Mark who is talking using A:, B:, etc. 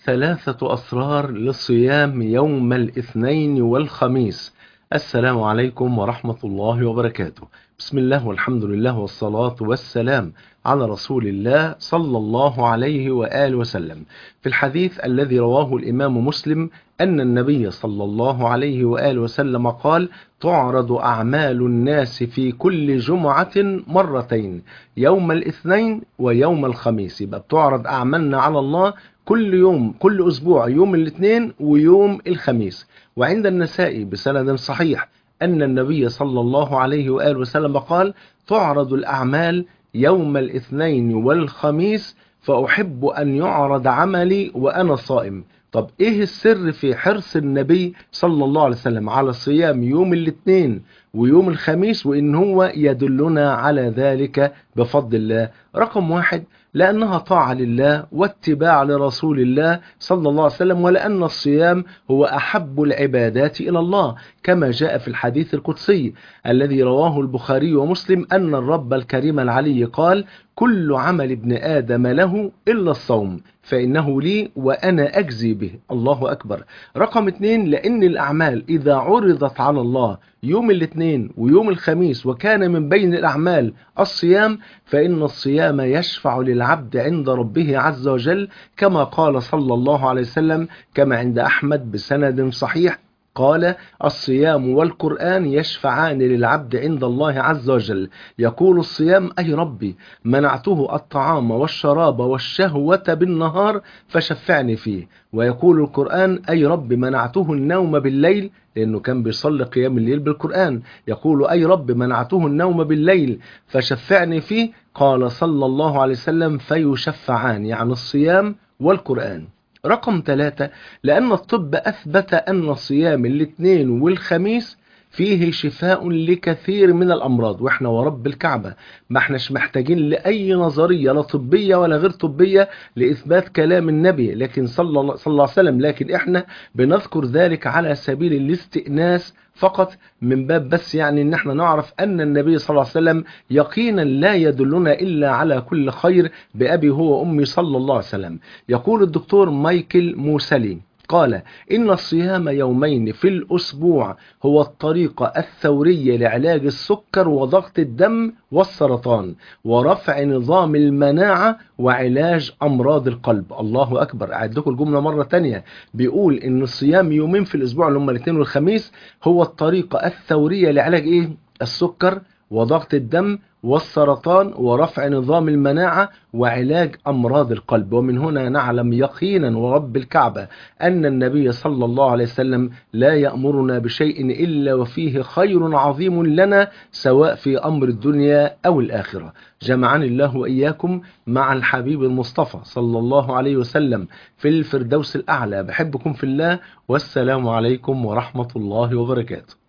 A: 3 أسرار للصيام يوم الاثنين والخميس. السلام عليكم ورحمة الله وبركاته. بسم الله والحمد لله والصلاة والسلام على رسول الله صلى الله عليه وآله وسلم. في الحديث الذي رواه الإمام مسلم أن النبي صلى الله عليه وآله وسلم قال: تعرض أعمال الناس في كل جمعة مرتين، يوم الاثنين ويوم الخميس. يبقى بتعرض أعمالنا على الله كل يوم، كل أسبوع، يوم الاثنين ويوم الخميس. وعند النسائي بسند صحيح أن النبي صلى الله عليه وآله وسلم قال: تعرض الأعمال يوم الاثنين والخميس، فأحب أن يعرض عملي وأنا صائم. طب إيه السر في حرص النبي صلى الله عليه وسلم على صيام يوم الاثنين ويوم الخميس، وإن هو يدلنا على ذلك بفضل الله؟ رقم واحد: لأنها طاعة لله واتباع لرسول الله صلى الله عليه وسلم، ولأن الصيام هو أحب العبادات إلى الله، كما جاء في الحديث القدسي الذي رواه البخاري ومسلم أن الرب الكريم العلي قال: كل عمل ابن آدم له إلا الصوم فإنه لي وأنا أجزي به. الله أكبر. رقم 2: لأن الأعمال إذا عرضت على الله يوم الاثنين ويوم الخميس وكان من بين الأعمال الصيام، فإن الصيام يشفع للعبد عند ربه عز وجل، كما قال صلى الله عليه وسلم كما عند أحمد بسند صحيح قال: الصيام والقرآن يشفعان للعبد عند الله عز وجل. يقول الصيام: أي ربي منعته الطعام والشراب والشهوة بالنهار فشفعني فيه. ويقول القرآن: أي رب منعته النوم بالليل، لأنه كان بيصلي قيام الليل بالقرآن. يقول: أي رب منعته النوم بالليل فشفعني فيه. قال صلى الله عليه وسلم: فيشفعان، يعني الصيام والقرآن. رقم 3: لأن الطب أثبت أن صيام الاثنين والخميس فيه شفاء لكثير من الأمراض. وإحنا ورب الكعبة ما احناش محتاجين لأي نظرية لا طبية ولا غير طبية لإثبات كلام النبي، لكن صلى الله عليه وسلم، لكن إحنا بنذكر ذلك على سبيل الاستئناس فقط، من باب بس يعني ان احنا نعرف ان النبي صلى الله عليه وسلم يقينا لا يدلنا الا على كل خير بأبي هو وأمي صلى الله عليه وسلم. يقول الدكتور مايكل موسلي قال: إن الصيام يومين في الأسبوع هو الطريقة الثورية لعلاج السكر وضغط الدم والسرطان ورفع نظام المناعة وعلاج أمراض القلب. الله أكبر. أعد لكم الجملة مرة تانية. بيقول إن الصيام يومين في الأسبوع اللي هم الاثنين والخميس هو الطريقة الثورية لعلاج إيه؟ السكر وضغط الدم والسرطان ورفع نظام المناعة وعلاج أمراض القلب. ومن هنا نعلم يقينا ورب الكعبة أن النبي صلى الله عليه وسلم لا يأمرنا بشيء إلا وفيه خير عظيم لنا، سواء في أمر الدنيا أو الآخرة. جمعني الله وإياكم مع الحبيب المصطفى صلى الله عليه وسلم في الفردوس الأعلى. بحبكم في الله، والسلام عليكم ورحمة الله وبركاته.